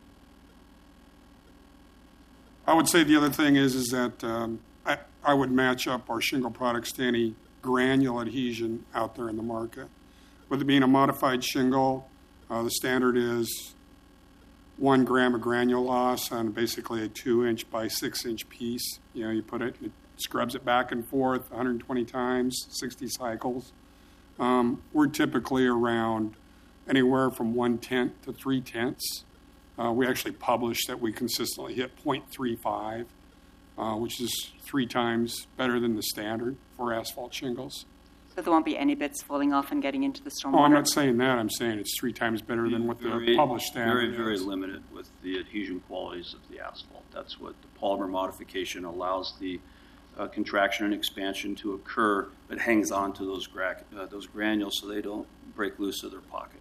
I would say the other thing is is that um, I, I would match up our shingle products to any granule adhesion out there in the market. With it being a modified shingle, uh, the standard is one gram of granule loss on basically a two-inch by six-inch piece. You know, you put it, it scrubs it back and forth one hundred twenty times, sixty cycles. Um, we're typically around anywhere from one-tenth to three-tenths. Uh, we actually publish that we consistently hit point three five, uh, which is three times better than the standard for asphalt shingles. So there won't be any bits falling off and getting into the stormwater? Oh, I'm not saying that. I'm saying it's three times better than what the Very- published standard Very, very is. limited with the adhesion qualities of the asphalt. That's what the polymer modification allows the uh, contraction and expansion to occur, but hangs on to those, gra- uh, those granules so they don't break loose of their pocket.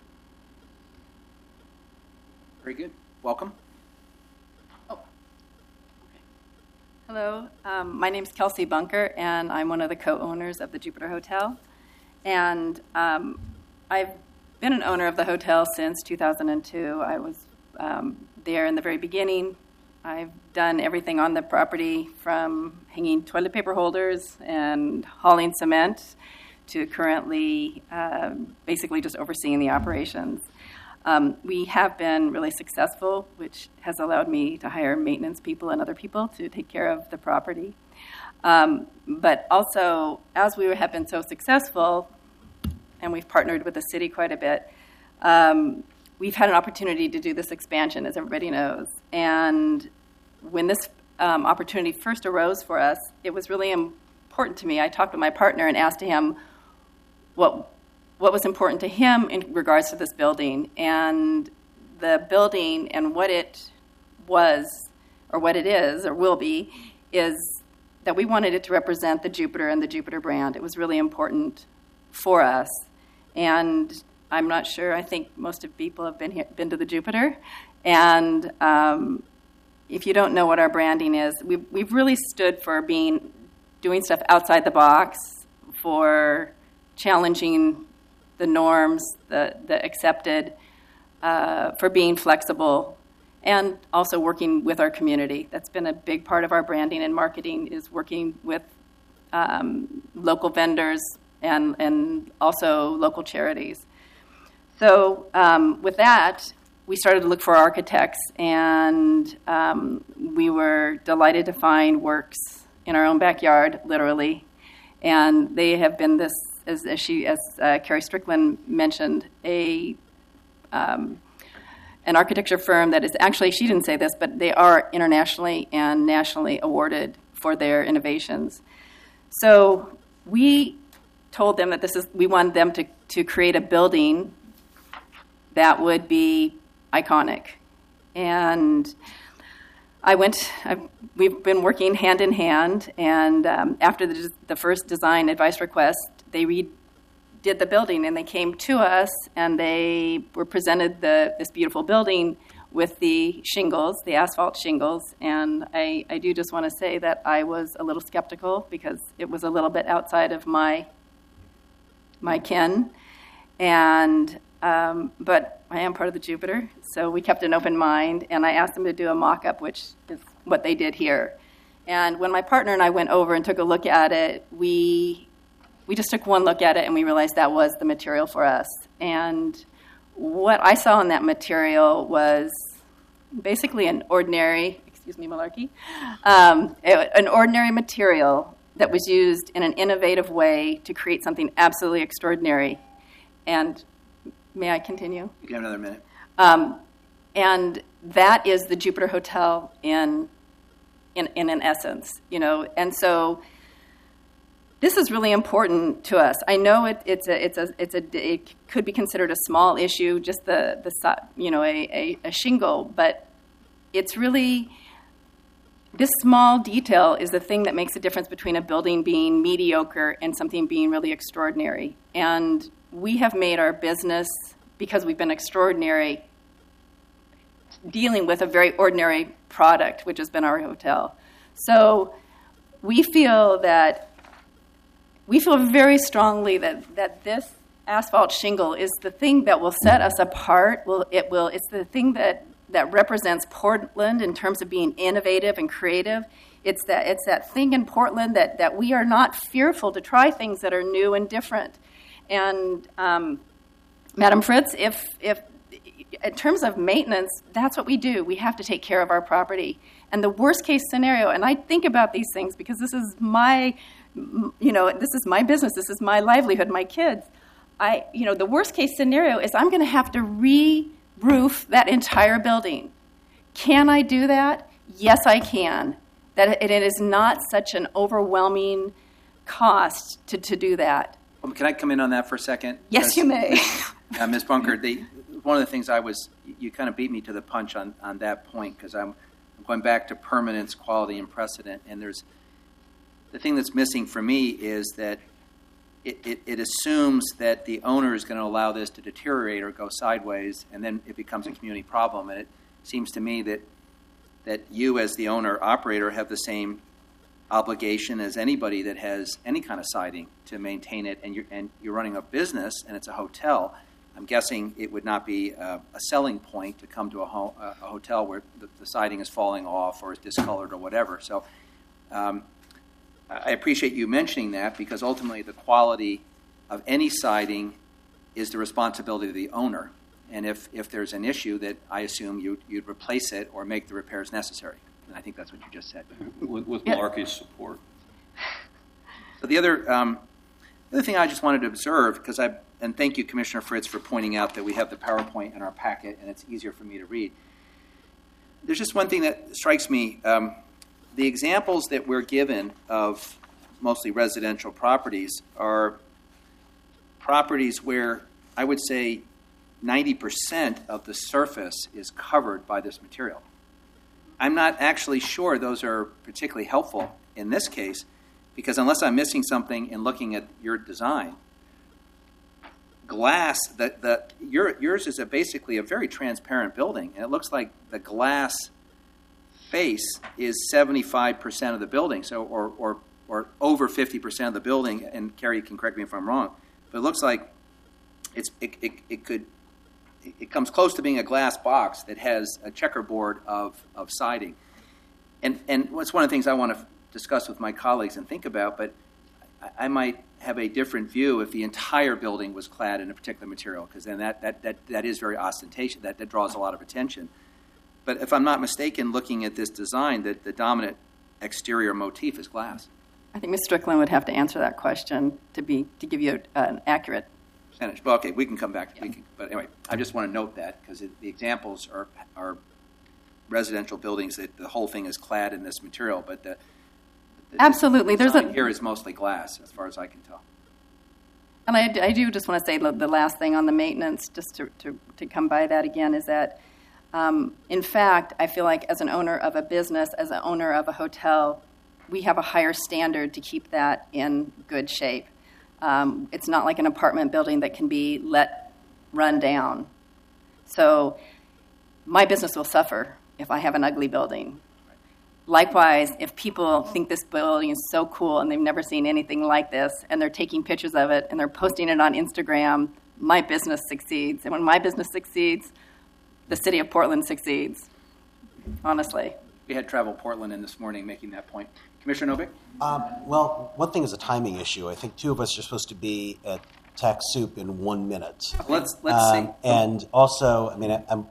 Very good. Welcome. Hello, um, my name is Kelsey Bunker, and I'm one of the co-owners of the Jupiter Hotel. And um, I've been an owner of the hotel since two thousand two. I was um, there in the very beginning. I've done everything on the property from hanging toilet paper holders and hauling cement to currently uh, basically just overseeing the operations. Um, we have been really successful, which has allowed me to hire maintenance people and other people to take care of the property. Um, but also, as we have been so successful, and we've partnered with the city quite a bit, um, we've had an opportunity to do this expansion, as everybody knows. And when this um, opportunity first arose for us, it was really important to me. I talked with my partner and asked him what what was important to him in regards to this building. And the building and what it was, or what it is, or will be, is that we wanted it to represent the Jupiter and the Jupiter brand. It was really important for us. And I'm not sure, I think most of people have been here, been to the Jupiter. And um, if you don't know what our branding is, we've, we've really stood for being, doing stuff outside the box, for challenging the norms, the, the accepted, uh, for being flexible, and also working with our community. That's been a big part of our branding and marketing, is working with um, local vendors and, and also local charities. So um, with that, we started to look for architects, and um, we were delighted to find Works in our own backyard, literally. And they have been this, as, as she, as uh, Carrie Strickland mentioned, a um, an architecture firm that is actually, she didn't say this, but they are internationally and nationally awarded for their innovations. So we told them that this is, we wanted them to, to create a building that would be iconic. And I went, I've, we've been working hand in hand, and um, after the, the first design advice request, they redid the building, and they came to us, and they were presented the, this beautiful building with the shingles, the asphalt shingles. And I, I do just want to say that I was a little skeptical, because it was a little bit outside of my my ken. And um, but I am part of the Jupiter, so we kept an open mind, and I asked them to do a mock-up, which is what they did here. And when my partner and I went over and took a look at it, we we just took one look at it, and we realized that was the material for us. And what I saw in that material was basically an ordinary, excuse me, malarkey, um, an ordinary material that was used in an innovative way to create something absolutely extraordinary. And may I continue? You can have another minute. Um, and that is the Jupiter Hotel in, in, in an essence, you know. And so this is really important to us. I know it, it's a, it's a, it's a, it could be considered a small issue, just the, the, you know, a, a, a shingle, but it's really, this small detail is the thing that makes a difference between a building being mediocre and something being really extraordinary. And we have made our business, because we've been extraordinary, dealing with a very ordinary product, which has been our hotel. So we feel that, we feel very strongly that, that this asphalt shingle is the thing that will set us apart. Will it will it's the thing that, that represents Portland in terms of being innovative and creative. It's that it's that thing in Portland that, that we are not fearful to try things that are new and different. And um, Madam Fritz, if if in terms of maintenance, that's what we do. We have to take care of our property. And the worst case scenario, and I think about these things because this is my, you know, this is my business. This is my livelihood, my kids. I, you know, the worst case scenario is I'm going to have to re-roof that entire building. Can I do that? Yes, I can. That it is not such an overwhelming cost to, to do that. Well, can I come in on that for a second? Yes, you may. uh, Miz Bunker, the, one of the things I was, you kind of beat me to the punch on, on that point, because I'm, I'm going back to permanence, quality, and precedent. And there's, the thing that's missing for me is that it, it, it assumes that the owner is going to allow this to deteriorate or go sideways, and then it becomes a community problem. And it seems to me that that you, as the owner operator, have the same obligation as anybody that has any kind of siding to maintain it. And you're and you're running a business, and it's a hotel. I'm guessing it would not be a, a selling point to come to a, ho- a hotel where the, the siding is falling off or is discolored or whatever. So um, I appreciate you mentioning that, because ultimately the quality of any siding is the responsibility of the owner. And if, if there's an issue, that I assume you'd, you'd replace it or make the repairs necessary. And I think that's what you just said. With, with Yeah. Malarkey's support. So the other, um, the other thing I just wanted to observe, because I, and thank you, Commissioner Fritz, for pointing out that we have the PowerPoint in our packet and it's easier for me to read. There's just one thing that strikes me. Um, the examples that we're given of mostly residential properties are properties where I would say ninety percent of the surface is covered by this material. I'm not actually sure those are particularly helpful in this case, because unless I'm missing something in looking at your design, glass, the, the, your, yours is a basically a very transparent building, and it looks like the glass face is seventy-five percent of the building, so or, or, or over fifty percent of the building, and Carrie can correct me if I'm wrong, but it looks like it's, it, it, it could, it comes close to being a glass box that has a checkerboard of, of siding. And, and it's one of the things I want to discuss with my colleagues and think about, but I, I might have a different view if the entire building was clad in a particular material, because then that, that, that, that is very ostentatious. That, that draws a lot of attention. But if I'm not mistaken, looking at this design, that the dominant exterior motif is glass. I think Miz Strickland would have to answer that question to be to give you a, an accurate percentage. Well, okay, we can come back. Yeah. We can, but anyway, I just want to note that because the examples are are residential buildings that the whole thing is clad in this material, but the, the absolutely the there's a here is mostly glass, as far as I can tell. And I, I do just want to say the last thing on the maintenance, just to to, to come by that again, is that um, in fact I feel like as an owner of a business, as an owner of a hotel, we have a higher standard to keep that in good shape. Um, it's not like an apartment building that can be let run down. So my business will suffer if I have an ugly building. Likewise, if people think this building is so cool and they've never seen anything like this and they're taking pictures of it and they're posting it on Instagram, my business succeeds. And when my business succeeds, the city of Portland succeeds, honestly. We had Travel Portland in this morning making that point. Commissioner Novick? Um, well, one thing is a timing issue. I think two of us are supposed to be at TechSoup in one minute. Let's let's um, see. And also, I mean, I, I'm,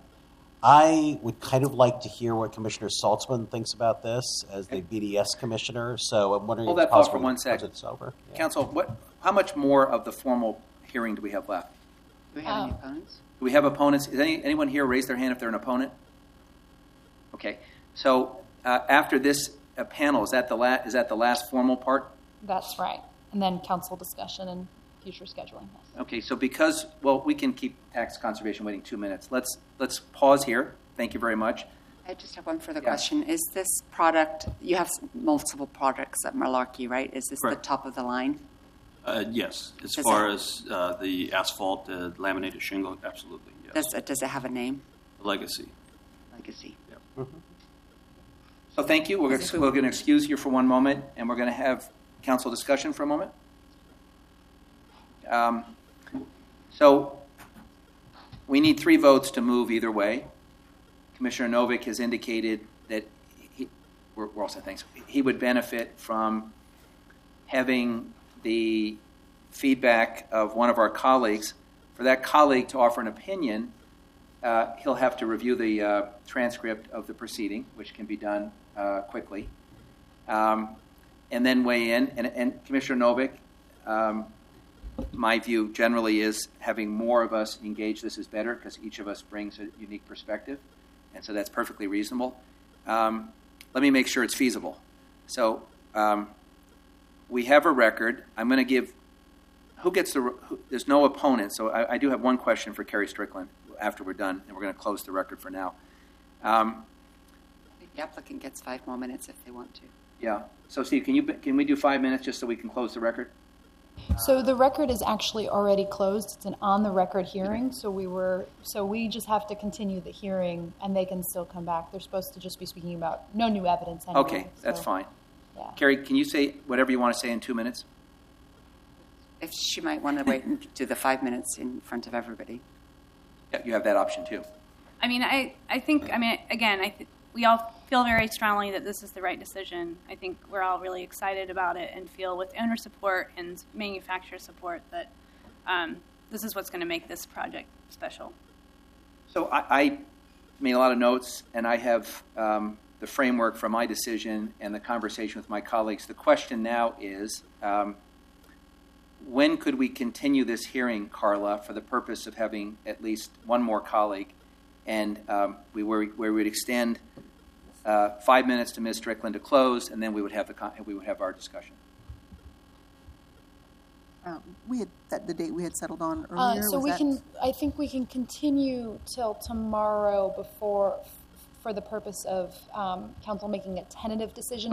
I would kind of like to hear what Commissioner Saltzman thinks about this as the B D S commissioner. So I'm wondering Hold if that thought possible for one to second. It's over. Yeah. Council, what? How much more of the formal hearing do we have left? Do we have Oh. any opponents? Do we have opponents? Is any, anyone here raise their hand if they're an opponent? Okay. So uh, after this uh, panel, is that the la- is that the last formal part? That's right. And then council discussion and future scheduling. Yes. Okay. So because well, we can keep tax conservation waiting two minutes. Let's let's pause here. Thank you very much. I just have one further Yeah. question. Is this product, you have multiple products at Malarkey, right? Is this Correct. the top of the line? Uh, yes, as Does far it- as uh, the asphalt, uh, laminated shingle, absolutely, yes. Does it, does it have a name? Legacy. Legacy. So thank you. We're As if gonna, we- we're going to excuse you for one moment, and we're going to have council discussion for a moment. Um, so we need three votes to move either way. Commissioner Novick has indicated that he, we're, we're all set, thanks. He would benefit from having the feedback of one of our colleagues. For that colleague to offer an opinion, uh, he'll have to review the uh, transcript of the proceeding, which can be done uh, quickly, um, and then weigh in. And, and Commissioner Novick, um, my view generally is having more of us engage this is better because each of us brings a unique perspective, and so that's perfectly reasonable. Um, let me make sure it's feasible. So um, we have a record. I'm going to give who gets the who, there's no opponent, so I, I do have one question for Carrie Strickland after we're done, and we're going to close the record for now. Um, I think the applicant gets five more minutes if they want to. yeah. So Steve, can you can we do five minutes just so we can close the record? So the record is actually already closed. It's an on-the-record hearing, so we were so we just have to continue the hearing, and they can still come back. They're supposed to just be speaking about no new evidence anyway. Okay, that's so, fine. Yeah. Carrie, can you say whatever you want to say in two minutes? If she might want to wait and do the five minutes in front of everybody. Yeah, you have that option too. I mean, I, I think, I mean, again, I th- we all feel very strongly that this is the right decision. I think we're all really excited about it and feel with owner support and manufacturer support that um, this is what's going to make this project special. So I, I made a lot of notes, and I have um, the framework for my decision and the conversation with my colleagues. The question now is, um, when could we continue this hearing, Carla, for the purpose of having at least one more colleague? And um, we were, where we would extend uh, five minutes to Miz Strickland to close, and then we would have the con- we would have our discussion. Uh, we had that the date we had settled on Uh, earlier. so was we that- can, I think we can continue till tomorrow before, for the purpose of um, council making a tentative decision